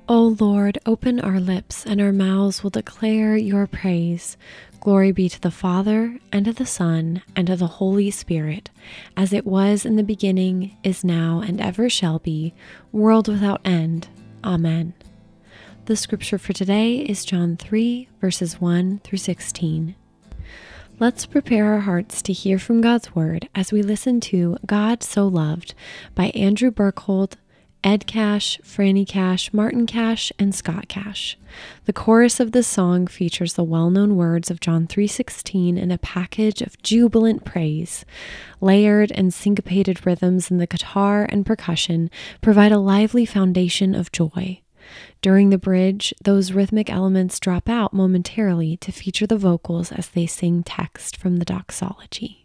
O Lord, open our lips, and our mouths will declare your praise. Glory be to the Father, and to the Son, and to the Holy Spirit, as it was in the beginning, is now, and ever shall be, world without end. Amen. The scripture for today is John 3, verses 1 through 16. Let's prepare our hearts to hear from God's Word as we listen to God So Loved by Andrew Burkhold, Ed Cash, Franny Cash, Martin Cash, and Scott Cash. The chorus of this song features the well-known words of John 3:16 in a package of jubilant praise. Layered and syncopated rhythms in the guitar and percussion provide a lively foundation of joy. During the bridge, those rhythmic elements drop out momentarily to feature the vocals as they sing text from the doxology.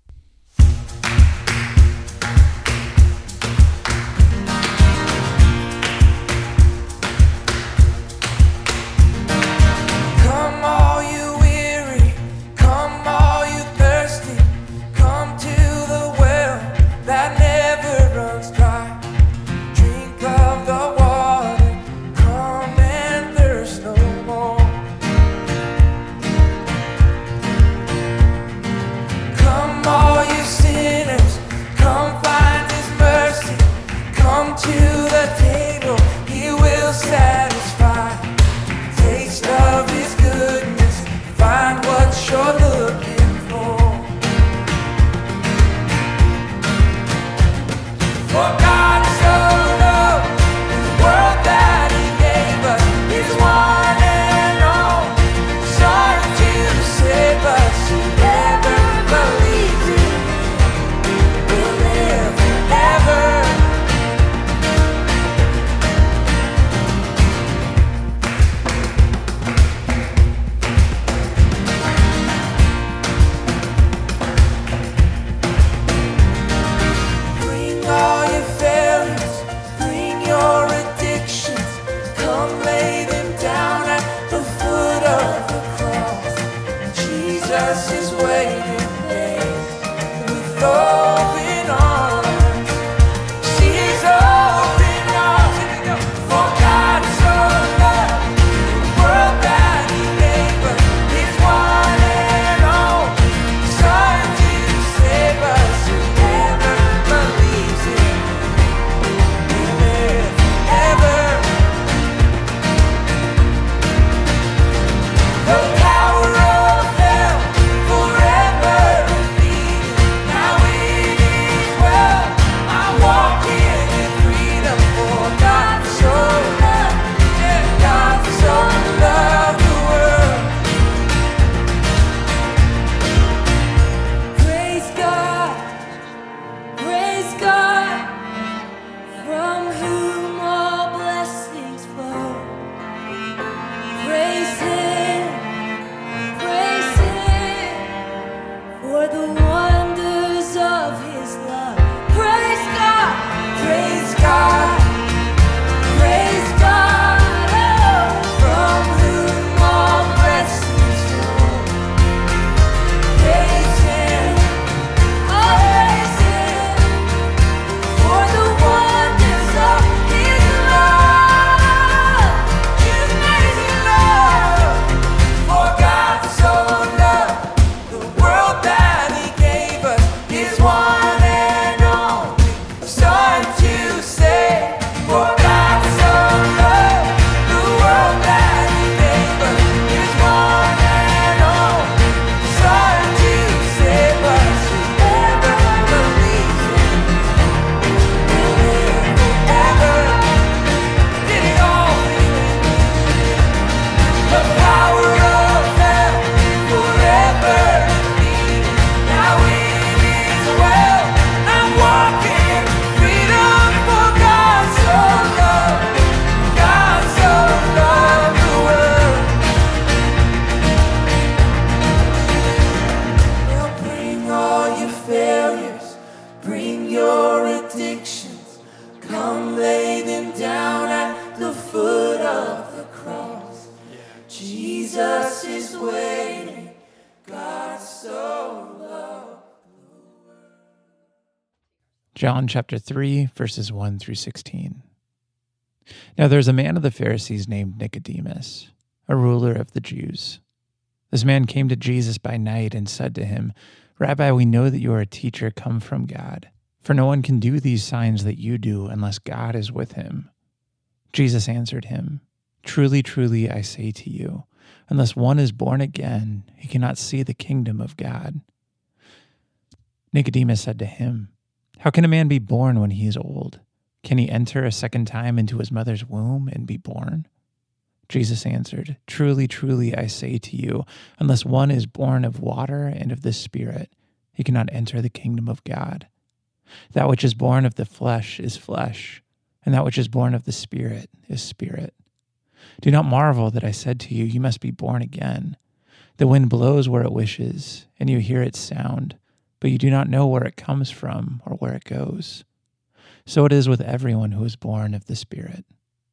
Jesus is waiting, God so loved. John chapter 3, verses 1 through 16. Now there's a man of the Pharisees named Nicodemus, a ruler of the Jews. This man came to Jesus by night and said to him, "Rabbi, we know that you are a teacher come from God, for no one can do these signs that you do unless God is with him." Jesus answered him, "Truly, truly, I say to you, unless one is born again, he cannot see the kingdom of God." Nicodemus said to him, "How can a man be born when he is old? Can he enter a second time into his mother's womb and be born?" Jesus answered, "Truly, truly, I say to you, unless one is born of water and of the Spirit, he cannot enter the kingdom of God. That which is born of the flesh is flesh, and that which is born of the Spirit is spirit. Do not marvel that I said to you, you must be born again. The wind blows where it wishes, and you hear its sound, but you do not know where it comes from or where it goes. So it is with everyone who is born of the Spirit."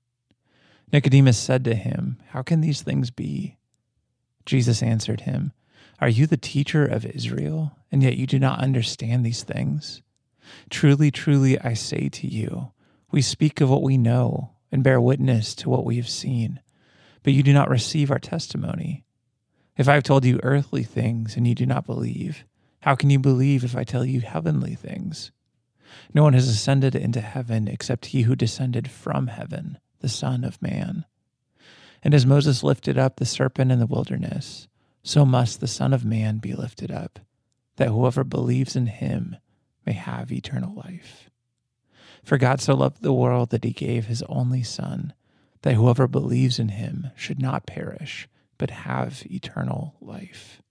Nicodemus said to him, "How can these things be?" Jesus answered him, "Are you the teacher of Israel, and yet you do not understand these things? Truly, truly, I say to you, we speak of what we know and bear witness to what we have seen, but you do not receive our testimony. If I have told you earthly things and you do not believe, how can you believe if I tell you heavenly things? No one has ascended into heaven except he who descended from heaven, the Son of Man. And as Moses lifted up the serpent in the wilderness, so must the Son of Man be lifted up, that whoever believes in him may have eternal life. For God so loved the world that he gave his only Son, that whoever believes in him should not perish, but have eternal life."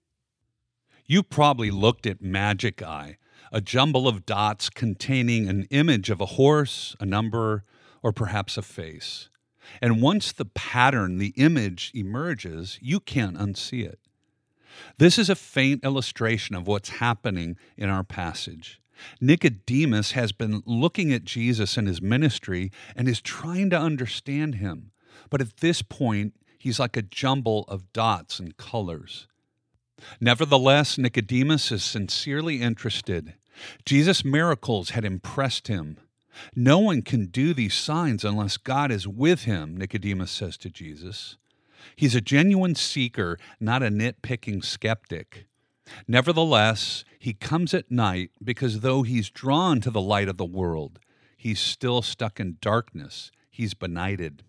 You probably looked at Magic Eye, a jumble of dots containing an image of a horse, a number, or perhaps a face. And once the pattern, the image emerges, you can't unsee it. This is a faint illustration of what's happening in our passage. Nicodemus has been looking at Jesus and his ministry and is trying to understand him. But at this point, he's like a jumble of dots and colors. Nevertheless, Nicodemus is sincerely interested. Jesus' miracles had impressed him. No one can do these signs unless God is with him, Nicodemus says to Jesus. He's a genuine seeker, not a nitpicking skeptic. Nevertheless, he comes at night because though he's drawn to the light of the world, he's still stuck in darkness. He's benighted.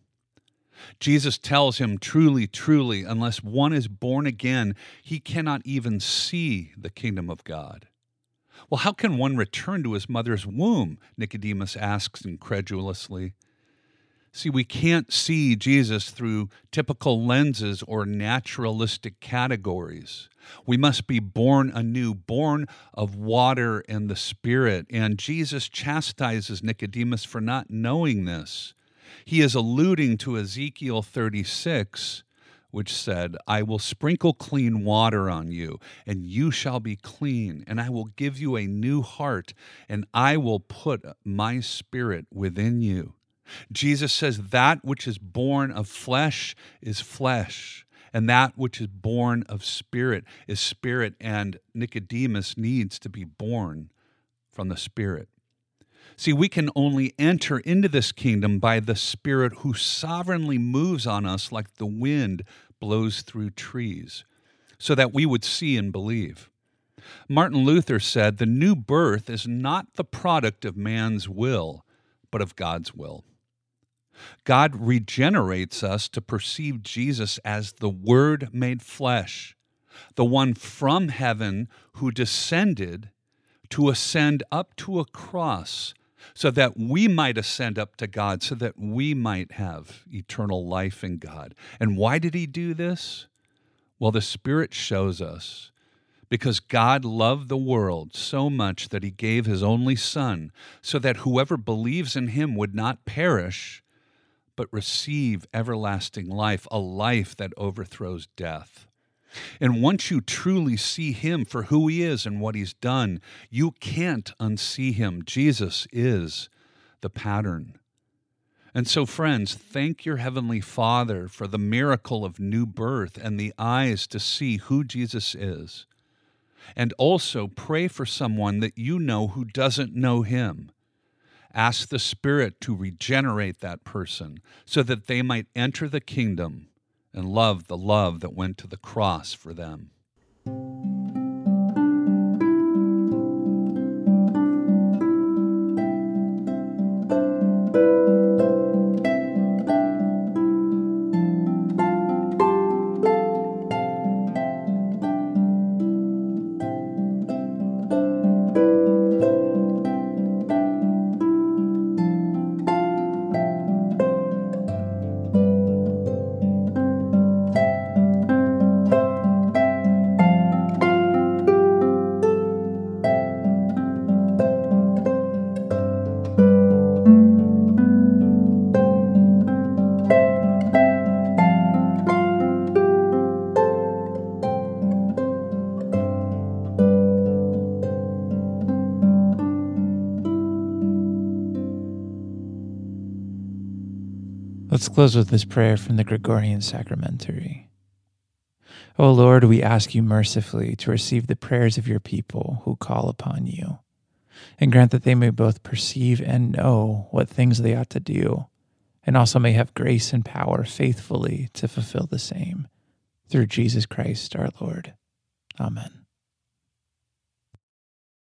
Jesus tells him, "Truly, truly, unless one is born again, he cannot even see the kingdom of God." Well, how can one return to his mother's womb? Nicodemus asks incredulously. See, we can't see Jesus through typical lenses or naturalistic categories. We must be born anew, born of water and the Spirit. And Jesus chastises Nicodemus for not knowing this. He is alluding to Ezekiel 36, which said, "I will sprinkle clean water on you, and you shall be clean, and I will give you a new heart, and I will put my Spirit within you." Jesus says that which is born of flesh is flesh, and that which is born of spirit is spirit, and Nicodemus needs to be born from the Spirit. See, we can only enter into this kingdom by the Spirit who sovereignly moves on us like the wind blows through trees, so that we would see and believe. Martin Luther said, "The new birth is not the product of man's will, but of God's will." God regenerates us to perceive Jesus as the Word made flesh, the one from heaven who descended to ascend up to a cross so that we might ascend up to God, so that we might have eternal life in God. And why did he do this? Well, the Spirit shows us. Because God loved the world so much that he gave his only Son, so that whoever believes in him would not perish, but receive everlasting life, a life that overthrows death. And once you truly see him for who he is and what he's done, you can't unsee him. Jesus is the pattern. And so, friends, thank your Heavenly Father for the miracle of new birth and the eyes to see who Jesus is. And also pray for someone that you know who doesn't know him. Ask the Spirit to regenerate that person so that they might enter the kingdom and love the love that went to the cross for them. Let's close with this prayer from the Gregorian Sacramentary. O Lord, we ask you mercifully to receive the prayers of your people who call upon you, and grant that they may both perceive and know what things they ought to do, and also may have grace and power faithfully to fulfill the same. Through Jesus Christ our Lord. Amen.